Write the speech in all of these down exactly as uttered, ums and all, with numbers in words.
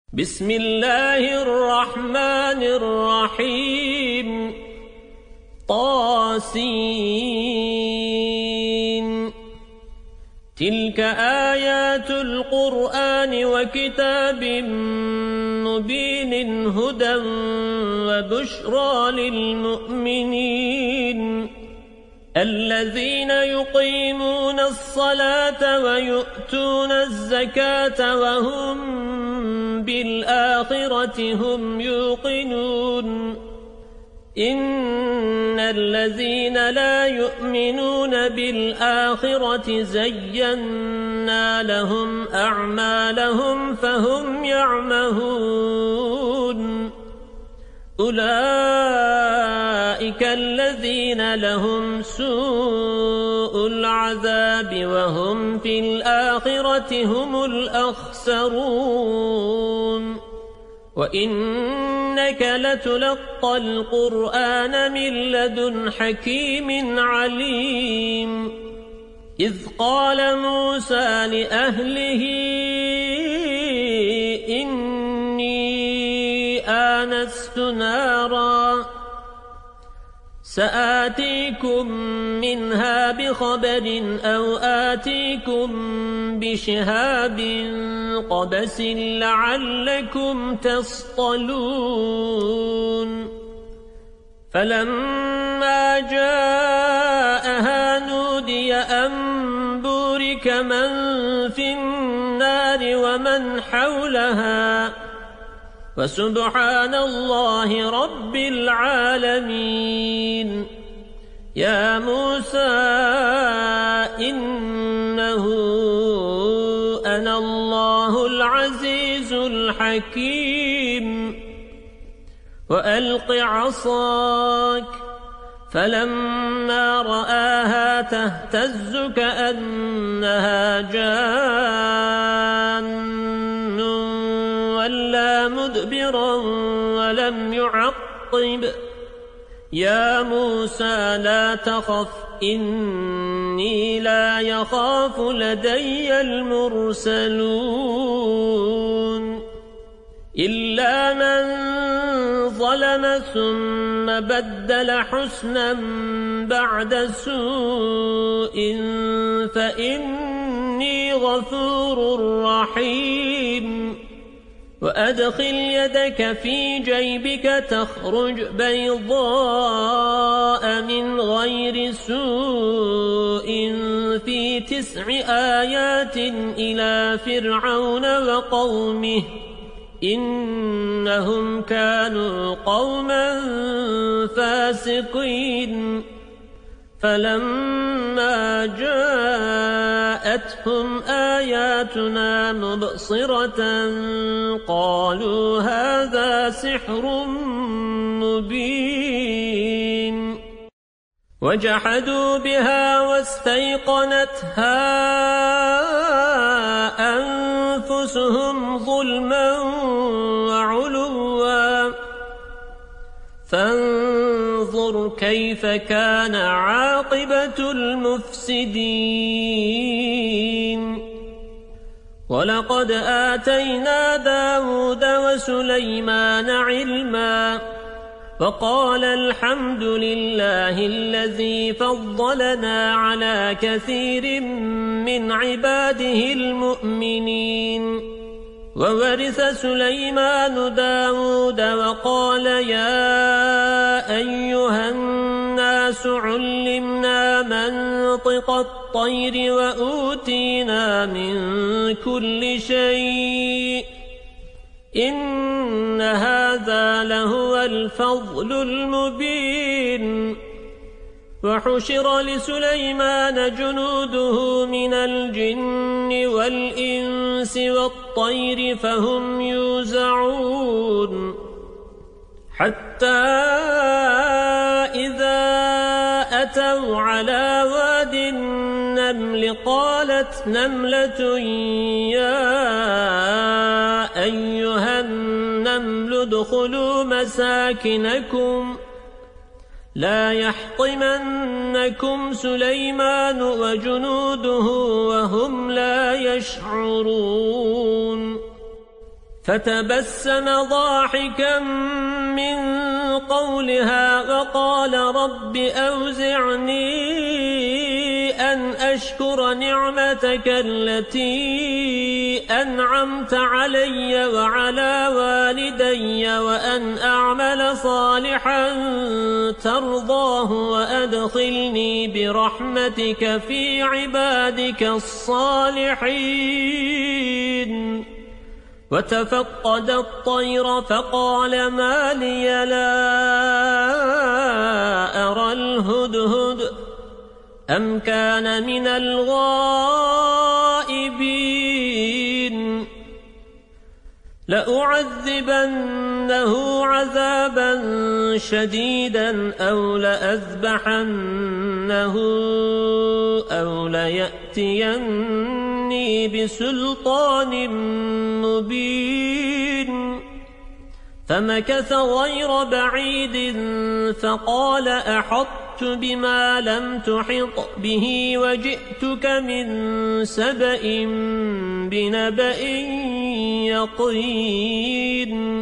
بسم الله الرحمن الرحيم طاسين تلك آيات القرآن وكتاب مبين هدى وبشرى للمؤمنين الذين يقيمون الصلاة ويؤتون الزكاة وهم بالآخرة هم يوقنون إن الذين لا يؤمنون بالآخرة زينا لهم أعمالهم فهم يعمهون أولئك الذين لهم سوء العذاب وهم في الآخرة هم الأخسرون وإنك لتلقى القرآن من لدن حكيم عليم إذ قال موسى لأهله إني آنست نارا سآتيكم منها بخبر أو آتيكم بشهاب قبس لعلكم تصطلون فلما جاءها نودي أن بورك من في النار ومن حولها وسبحان الله رب العالمين يا موسى إنه أنا الله العزيز الحكيم وألق عصاك فلما رآها تهتز كأنها جان ولا مدبرا ولم يعقب يا موسى لا تخف إني لا يخاف لدي المرسلون إلا من ظلم ثم بدل حسنا بعد سوء فإني غفور رحيم وأدخل يدك في جيبك تخرج بيضاء من غير سوء في تسع آيات إلى فرعون وقومه إنهم كانوا قوما فاسقين فلما جاءتهم آياتنا مبصرة قالوا هذا سحر مبين وجحدوا بها واستيقنتها أنفسهم ظلما وعلوا فانظر كيف كان عاقبة المفسدين ولقد آتينا داود وسليمان علما وقال الحمد لله الذي فضلنا على كثير من عباده المؤمنين وورث سليمان داود وقال يا أيها الناس علمنا منطق الطير وأوتينا من كل شيء إن هذا لهو الفضل المبين وحشر لسليمان جنوده من الجن والإنس والطير فهم يوزعون حتى إذا أتوا على واد النمل قالت نملة يا أيها النمل ادخلوا مساكنكم لا يحطمنكم سليمان وجنوده وهم لا يشعرون فتبسم ضاحكا من قولها وقال رب أوزعني أن أشكر نعمتك التي أنعمت علي وعلى والدي وأن أعمل صالحا ترضاه وأدخلني برحمتك في عبادك الصالحين. وتفقد الطير فقال ما لي لا أرى الهدهد أم كان من الغائبين لأعذبنه عذابا شديدا أو لأذبحنه أو ليأتيني بسلطان مبين. فمكث غير بعيد فقال أحطت بما لم تحط به وجئتك من سبأ بنبأ يقين.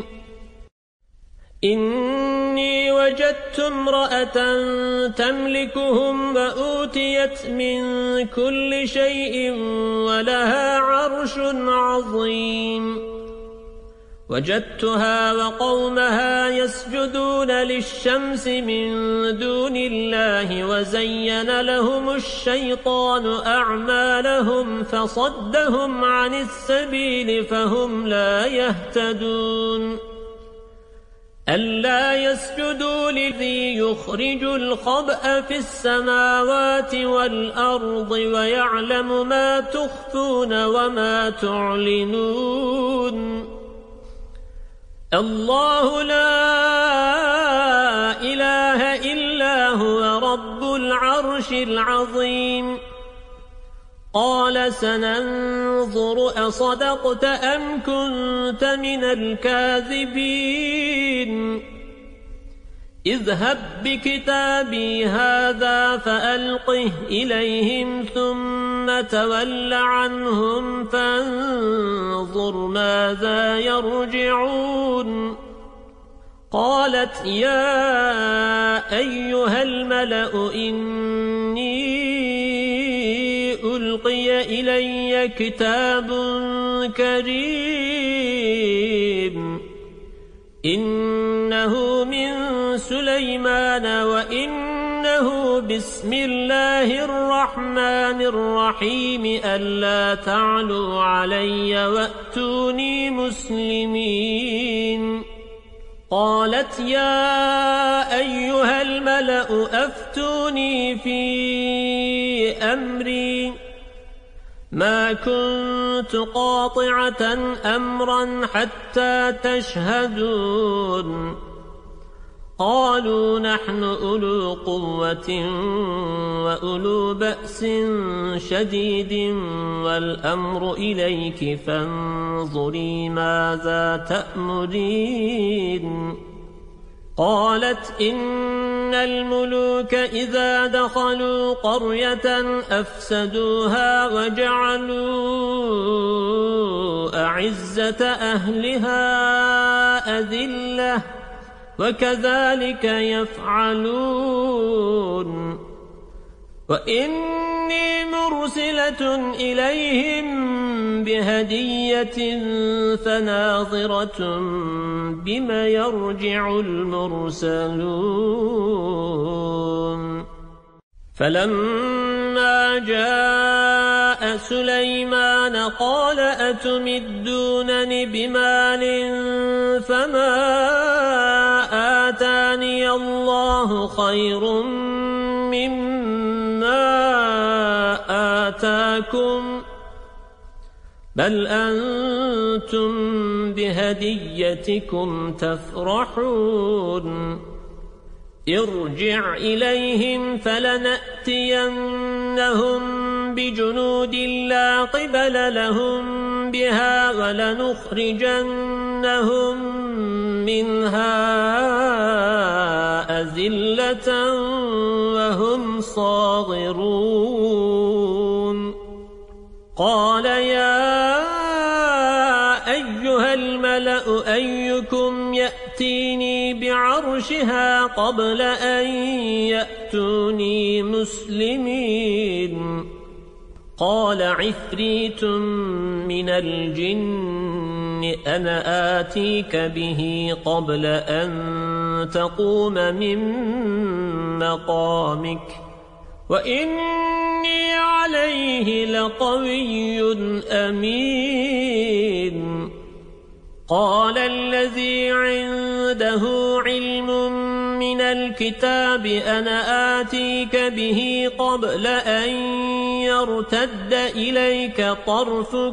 إني وجدت امرأة تملكهم وأوتيت من كل شيء ولها عرش عظيم. وجدتها وقومها يسجدون للشمس من دون الله وزين لهم الشيطان أعمالهم فصدهم عن السبيل فهم لا يهتدون. ألا يسجدوا للذي يخرج الخبأ في السماوات والأرض ويعلم ما تخفون وما تعلنون. الله لا إله إلا هو رب العرش العظيم. قال سننظر أصدقت أم كنت من الكاذبين. اذهب بكتابي هذا فألقه إليهم ثم تول عنهم فانظر ماذا يرجعون. قالت يا أيها الملأ إني ألقي إلي كتاب كريم إنه من سليمان وإنه بسم الله الرحمن الرحيم ألا تعلوا علي وأتوني مسلمين. قالت يا أيها الملأ أفتوني في أمري ما كنت قاطعة أمرا حتى تشهدون. قالوا نحن أولو قوة وأولو بأس شديد والأمر إليك فانظري ماذا تأمرين. قالت إن الملوك إذا دخلوا قرية أفسدوها وجعلوا أعزة أهلها أذلة وكذلك يفعلون. وإني مرسلة إليهم بهدية فناظرة بما يرجع المرسلون. فلما جاء سليمان قال أتمدونني بمال فما آتاني الله خير مما آتاكم بل أنتم بهديتكم تفرحون. ارجع إليهم فلنأتينهم بجنود لا قبل لهم بها ولنخرجنهم منها أذلة وهم صاغرون. قال يا أيها الملأ الملأ أيكم يأتيني بعرشها قبل أن يأتوني مسلمين قال عفريت من الجن أنا آتيك به قبل أن تقوم من مقامك وإني عليه لقوي أمين قال الذي عنده علم من الكتاب أنا آتيك به قبل أن يرتد إليك طرفك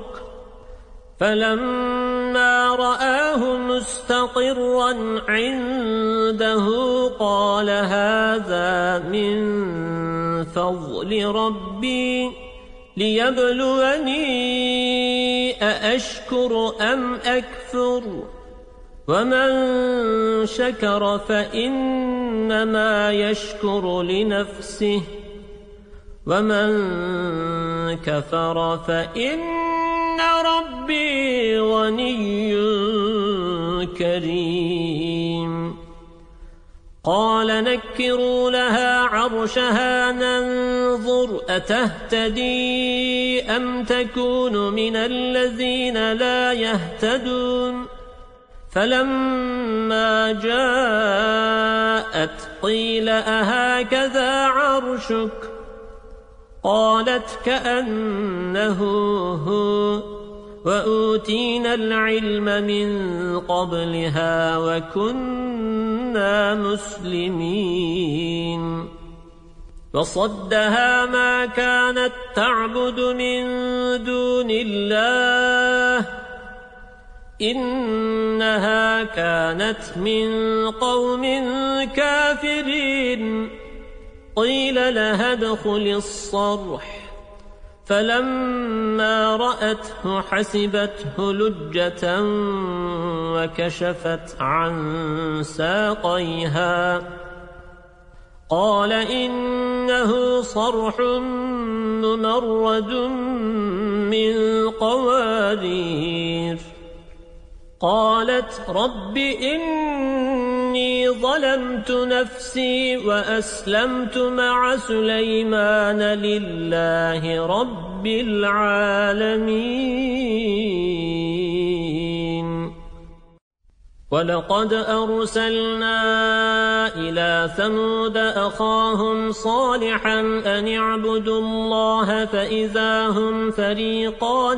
فلما رآه مستقرا عنده قال هذا من فضل ربي ليبلوني أأشكر أم أكفر ومن شكر فإنما يشكر لنفسه ومن كفر فإن ربي غني كريم قال نكروا لها عرشها ننظر أتهتدي أم تكون من الذين لا يهتدون فلما جاءت قيل أهكذا عرشك قالت كأنه هو وأوتينا العلم من قبلها وكنا مسلمين وصدها ما كانت تعبد من دون الله إنها كانت من قوم كافرين قيل لها ادخل الصرح فلما رأته حسبته لجة وكشفت عن ساقيها قال إنه صرح ممرد من قوارير قالت رب إني ظلمت نفسي وأسلمت مع سليمان لله رب العالمين ولقد أرسلنا إلى ثمود أخاهم صالحا أن اعبدوا الله فإذا هم فريقان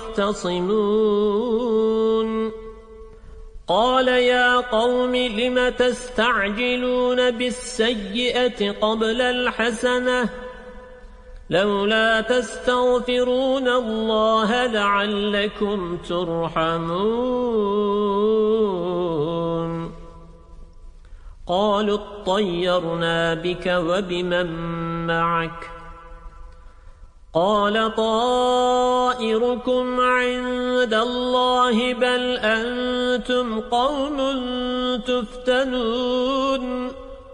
يختصمون قال يا قوم لم تستعجلون بالسيئة قبل الحسنة لولا تستغفرون الله لعلكم ترحمون قالوا اطيرنا بك وبمن معك قال طائركم عند الله بل أنتم قوم تفتنون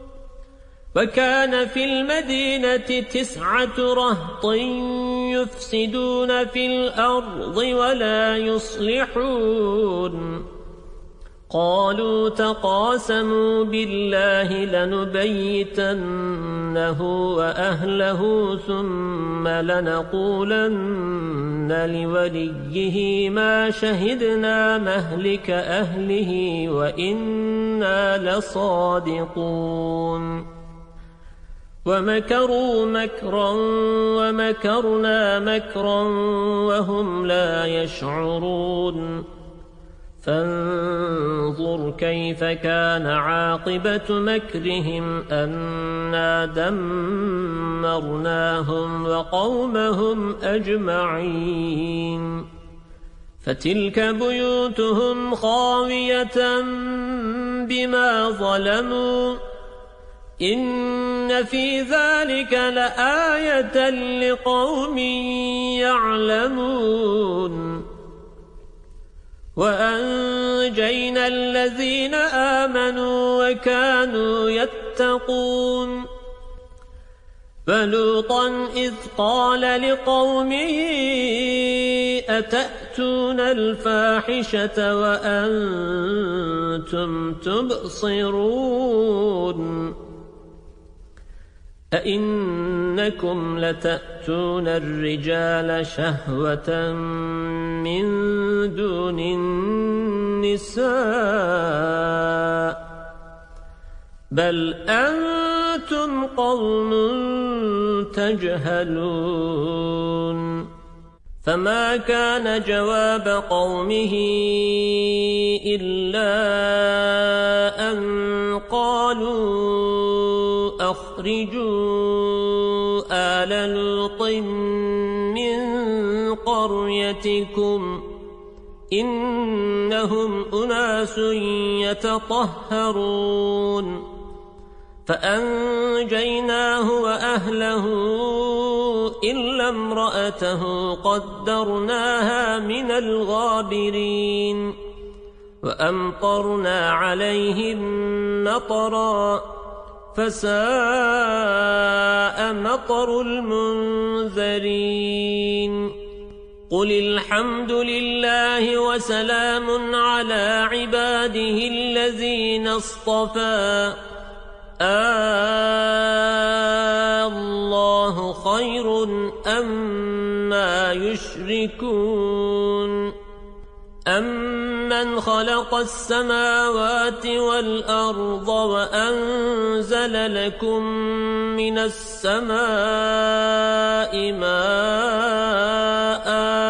وكان في المدينة تسعة رهط يفسدون في الأرض ولا يصلحون قالوا تقاسموا بالله لنبيتنه وأهله ثم لنقولن لوليه ما شهدنا مهلك أهله وإنا لصادقون ومكروا مكرا ومكرنا مكرا وهم لا يشعرون فانظر كيف كان عاقبة مكرهم أنا دمرناهم وقومهم أجمعين فتلك بيوتهم خاوية بما ظلموا إن في ذلك لآية لقوم يعلمون وأنجينا الذين آمنوا وكانوا يتقون فلوطا إذ قال لقومه أتأتون تأتون الفاحشة وأنتم تبصرون أئنكم لتأتون الرجال شهوة من دون النساء بل أنتم قوم تجهلون فما كان جواب قومه إلا أن قالوا أخرجوا آل لوط من قريتكم إنهم أناس يتطهرون فأنجيناه وأهله إلا امرأته قدرناها من الغابرين وأمطرنا عليهم مطرا فساء مطر المنذرين قل الحمد لله وسلام على عباده الذين اصطفى الله خير أما يشركون أمن خلق السماوات والأرض وأنزل لكم من السماء ماء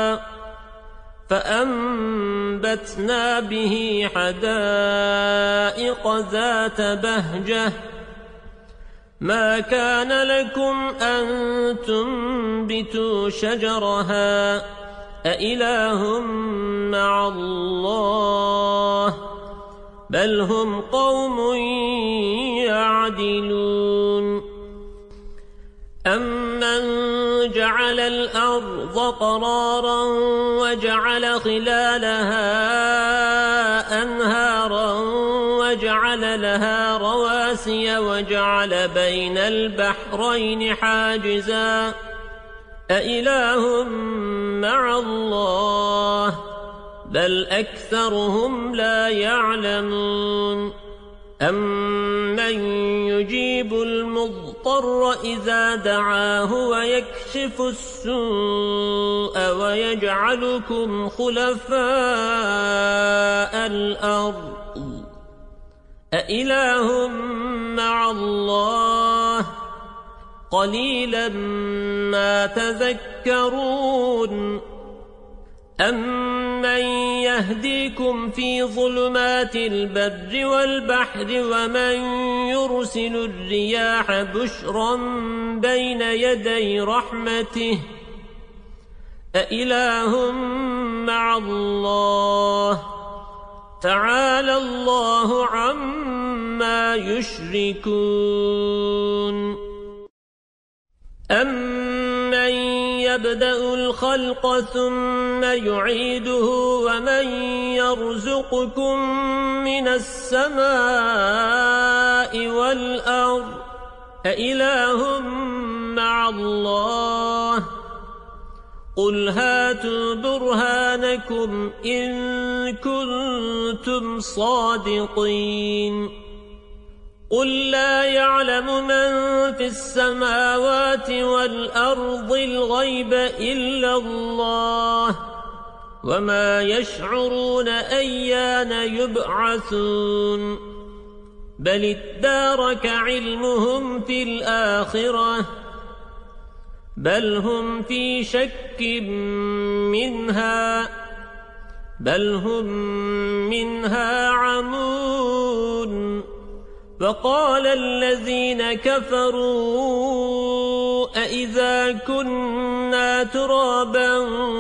فأنبتنا به حدائق ذات بهجة ما كان لكم أن تنبتوا شجرها أإله مع الله بل هم قوم يعدلون أمن جعل الأرض قرارا وجعل خلالها أنهارا وجعل لها رواسي وجعل بين البحرين حاجزا أإله مع الله بل أكثرهم لا يعلمون أمن يجيب المضطر إذا دعاه ويكشف السوء ويجعلكم خلفاء الأرض أإله مع الله قليلا ما تذكرون أمن يهديكم في ظلمات البر والبحر ومن يرسل الرياح بشرا بين يدي رحمته أإله مع الله تعالى الله عما يشركون أمن يبدأ الخلق ثم يعيده ومن يرزقكم من السماء والأرض أإله مع الله قل هاتوا برهانكم إن كنتم صادقين قل لا يعلم من في السماوات والأرض الغيب إلا الله وما يشعرون أيان يبعثون بل ادارك علمهم في الآخرة بل هم في شك منها بل هم منها عمون وقال الذين كفروا أئذا كنا ترابا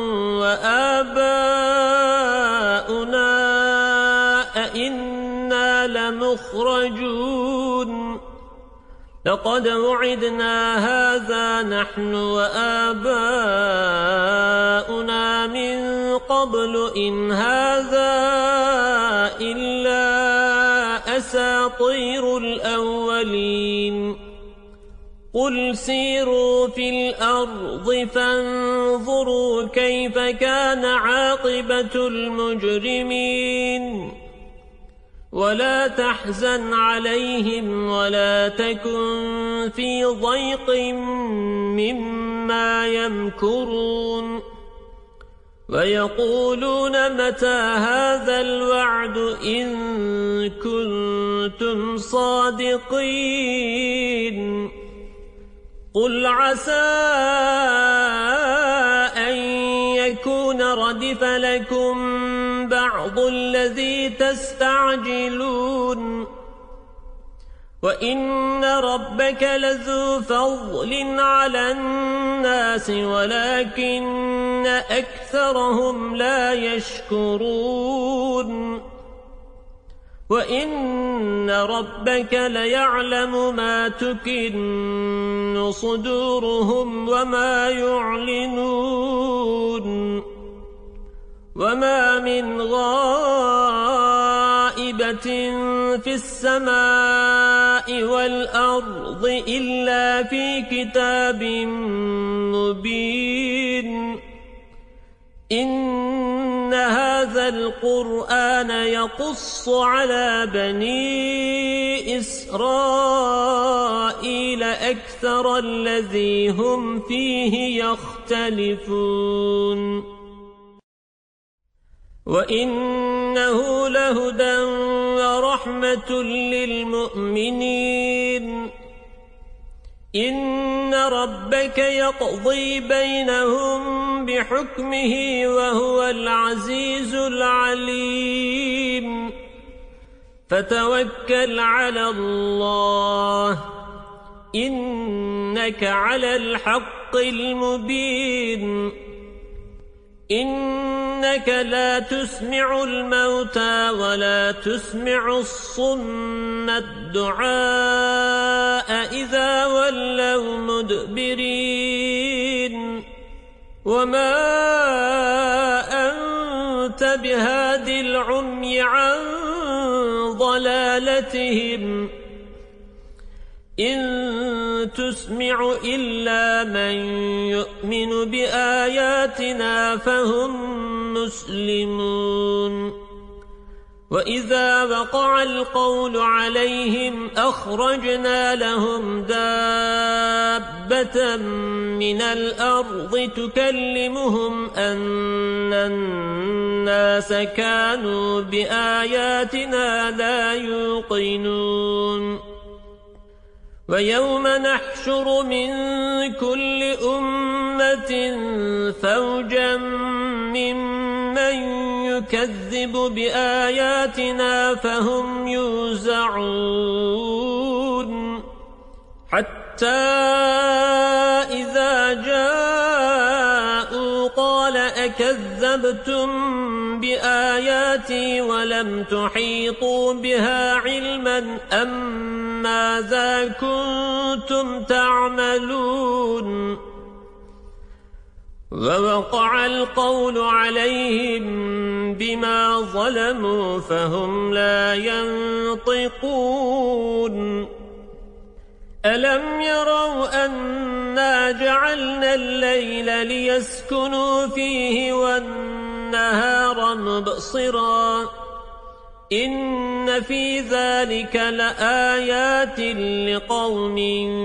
وآباؤنا أئنا لمخرجون لقد وعدنا هذا نحن وآباؤنا من قبل إن هذا إلا أساطير الأولين قل سيروا في الأرض فانظروا كيف كان عاقبة المجرمين ولا تحزن عليهم ولا تكن في ضيق مما يمكرون ويقولون متى هذا الوعد إن كنتم صادقين قل عسى أن يكون ردف لكم بعض الذي تستعجلون وإن ربك لذو فضل على الناس ولكن أكثرهم لا يشكرون وإن ربك ليعلم ما تكن صدورهم وما يعلنون وما من غائبة في السماء والأرض إلا في كتاب مبين إن هذا القرآن يقص على بني إسرائيل أكثر الذي هم فيه يختلفون وإنه لهدى ورحمة للمؤمنين إن ربك يقضي بينهم بحكمه وهو العزيز العليم فتوكل على الله إنك على الحق المبين إنك لا تسمع الموتى ولا تسمع الصم الدعاء إذا ولوا مدبرين وما أنت بهاد العمي عن ضلالتهم إن تسمع إلا من يؤمن بآياتنا فهم مسلمون وإذا وقع القول عليهم أخرجنا لهم دابة من الأرض تكلمهم أن الناس كانوا بآياتنا لا يوقنون ويوم نحشر من كل أمة فوجا ممن يكذب بآياتنا فهم يوزعون حتى إذا جاءوا قال أكذبتم بآياتي ولم تحيطوا بها علما أم ماذا كنتم تعملون ووقع القول عليهم بما ظلموا فهم لا ينطقون ألم يروا أنا جعلنا الليل ليسكنوا فيه والنهار مبصرا إن في ذلك لآيات لقوم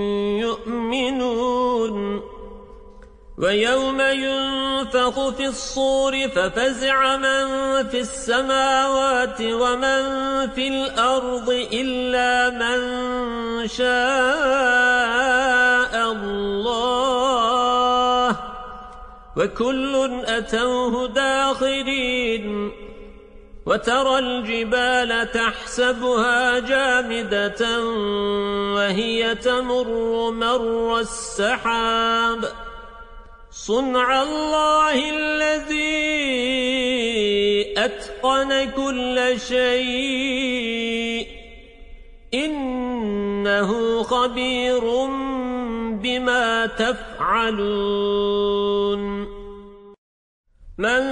يؤمنون ويوم ينفخ في الصور ففزع من في السماوات ومن في الأرض إلا من شاء الله وكل أتوه داخرين وترى الجبال تحسبها جامدة وهي تمر مر السحاب صنع الله الذي أتقن كل شيء إنه خبير بما تفعلون من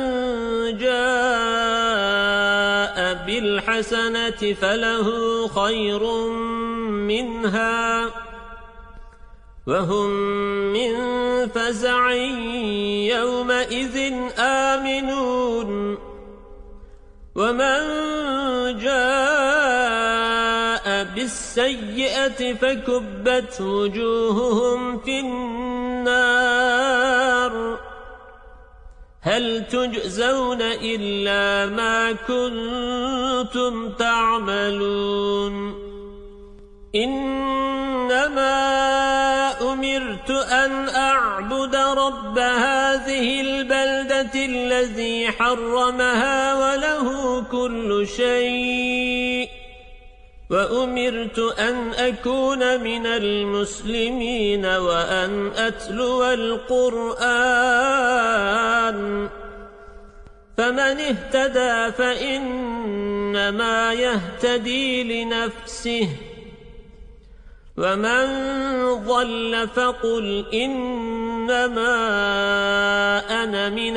جاء بالحسنة فله خير منها وهم من فزع يومئذ آمنون ومن جاء بالسيئة فكبت وجوههم في النار هل تجزون إلا ما كنتم تعملون إنما أمرت أن أعبد رب هذه البلدة الذي حرمها وله كل شيء وأمرت أن أكون من المسلمين وأن أتلو القرآن فمن اهتدى فإنما يهتدي لنفسه ومن ضل فقل إنما أنا من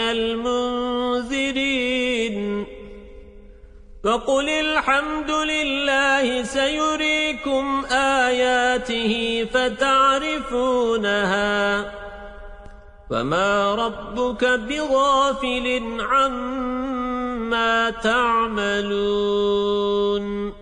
المنذرين وقل الحمد لله سيريكم آياته فتعرفونها وما ربك بغافل عما تعملون